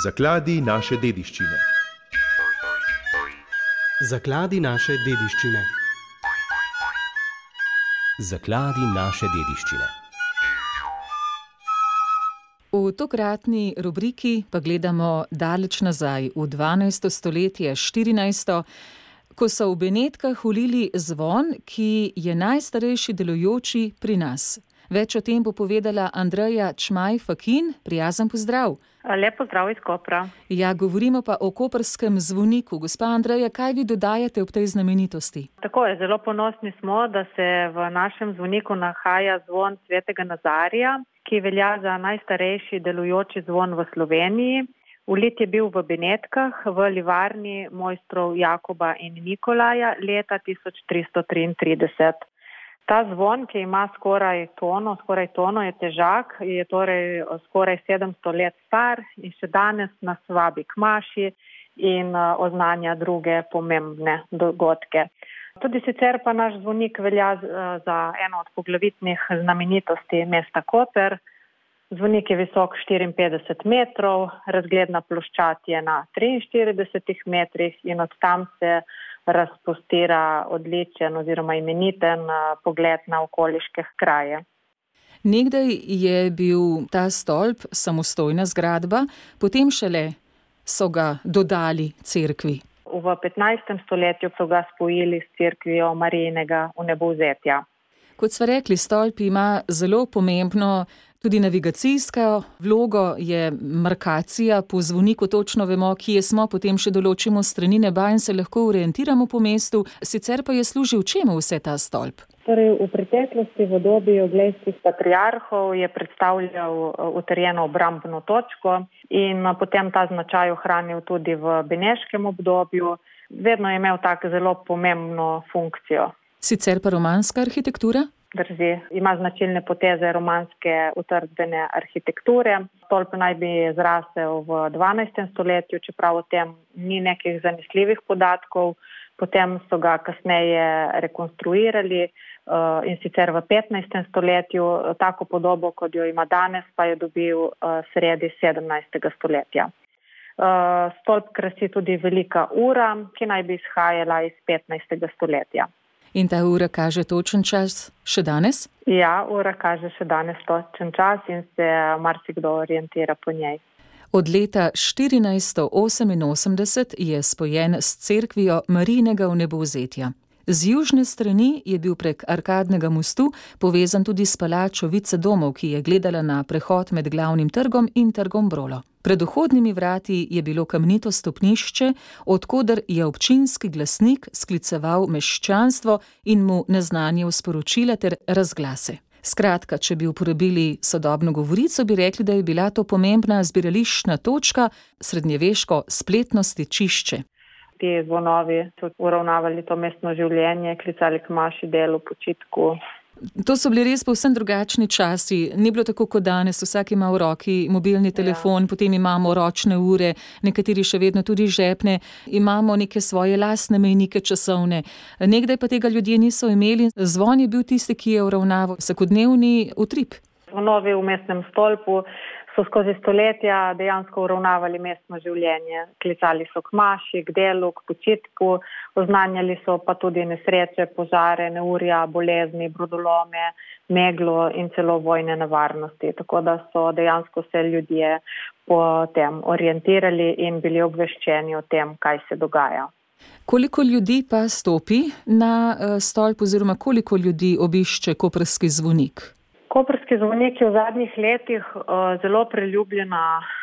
Zakladi naše dediščine. Zakladi naše dediščine. Zakladi naše dediščine. V tokratni rubriki pa gledamo daleč nazaj v 12. stoletje, 14., ko so v Benetkah vlili zvon, ki je najstarejši delujoči pri nas. Več o tem bo povedala Andreja Čmaj Fakin. Prijazen pozdrav. Lep pozdrav iz Kopra. Ja, govorimo pa o koprskem zvoniku. Gospa Andreja, kaj vi dodajate ob tej znamenitosti? Tako je, zelo ponosni smo, da se v našem zvoniku nahaja zvon Svetega Nazarija, ki velja za najstarejši delujoči zvon v Sloveniji. Vlit je bil v Benetkah v livarni mojstrov Jakoba in Nikolaja leta 1333. Ta zvon, ki ima skoraj tono je težak, je torej skoraj 700 let star in še danes nas vabi k maši in oznanja druge pomembne dogodke. Tudi sicer pa naš zvonik velja za eno od poglavitnih znamenitosti mesta Koper. Zvonik je visok 54 metrov, razgledna ploščad je na 43 metrih in od tam se razpostira odličen oziroma imeniten pogled na okoliške kraje. Nekdaj je bil ta stolp samostojna zgradba, potem šele so ga dodali cerkvi. V 15. stoletju so ga spojili s cerkvijo Marijinega vnebovzetja. Kot sva rekli, stolp ima zelo pomembno tudi navigacijsko vlogo, je markacija po zvoniku, točno vemo, kje smo, potem še določimo strani neba in se lahko orientiramo po mestu. Sicer pa je služil čemu vse ta stolp? Torej, v preteklosti v dobi oglejskih patriarhov je predstavljal utrjeno obrambno točko in potem ta značaj ohranil tudi v beneškem obdobju. Vedno je imel tako zelo pomembno funkcijo. Sicer pa romanska arhitektura? Drži. Ima značilne poteze romanske utrdbene arhitekture. Stolp naj bi zrasel v 12. stoletju, čeprav o tem ni nekih zanesljivih podatkov. Potem so ga kasneje rekonstruirali in sicer v 15. stoletju. Tako podobo, kot jo ima danes, pa je dobil sredi 17. stoletja. Stolp krasi tudi velika ura, ki naj bi izhajala iz 15. stoletja. In ta ura kaže točen čas še danes? Ja, ura kaže še danes točen čas in se marsikdo orientira po njej. Od leta 1488 je spojen s cerkvijo Marijinega vnebovzetja. Z južne strani je bil prek Arkadnega mostu povezan tudi s palačo Vice domov, ki je gledala na prehod med glavnim trgom in trgom Brolo. Pred vhodnimi vrati je bilo kamnito stopnišče, odkoder je občinski glasnik skliceval meščanstvo in mu naznanjal sporočila ter razglase. Skratka, če bi uporabili sodobno govorico, bi rekli, da je bila to pomembna zbirališčna točka, srednjeveško spletno stičišče. Ti zvonovi so uravnavali to mestno življenje, klicali k maši, delu, počitku. To so bili res povsem drugačni časi. Ni bilo tako kot danes, vsak ima v roki mobilni telefon, potem imamo ročne ure, nekateri še vedno tudi žepne, imamo neke svoje lastne mejnike časovne. Nekdaj pa tega ljudje niso imeli. Zvon je bil tisti, ki je uravnaval vsakodnevni utrip. Zvonovi v mestnem stolpu so skozi stoletja dejansko uravnavali mestno življenje. Klicali so k maši, k delu, k počitku, oznanjali so pa tudi nesreče, požare, neurja, bolezni, brodolome, meglo in celo vojne nevarnosti. Tako da so dejansko se ljudje po tem orientirali in bili obveščeni o tem, kaj se dogaja. Koliko ljudi pa stopi na stolp oziroma koliko ljudi obišče koprski zvonik? Koprski zvonik je v zadnjih letih zelo priljubljena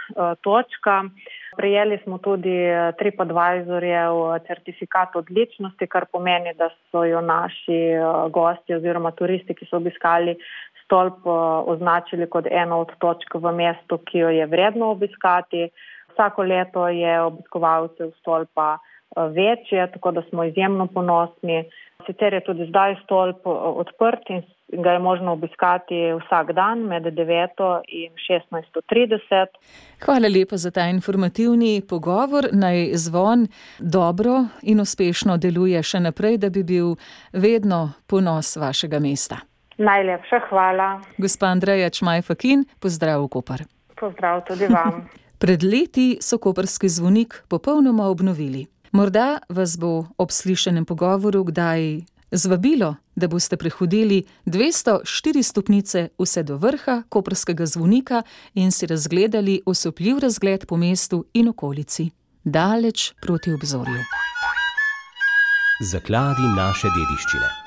točka. Prejeli smo tudi TripAdvisorjev certifikat odličnosti, kar pomeni, da so jo naši gosti oziroma turisti, ki so obiskali stolp, označili kot eno od točk v mestu, ki jo je vredno obiskati. Vsako leto je obiskovalcev stolpa večje, tako da smo izjemno ponosni. Sicer je tudi zdaj stolp odprt in ga je možno obiskati vsak dan med 9 in 16:30. Hvala lepa za ta informativni pogovor. Naj zvon dobro in uspešno deluje še naprej, da bi bil vedno ponos vašega mesta. Najlepša hvala. Gospa Andreja Čmaj Fakin, pozdrav v Koper. Pozdrav tudi vam. Pred leti so koprski zvonik popolnoma obnovili. Morda vas bo ob slišanem pogovoru kdaj zvabilo, da boste prehodili 204 stopnice vse do vrha koprskega zvonika in si razgledali osupljiv razgled po mestu in okolici, daleč proti obzorju. Zakladi naše dediščine.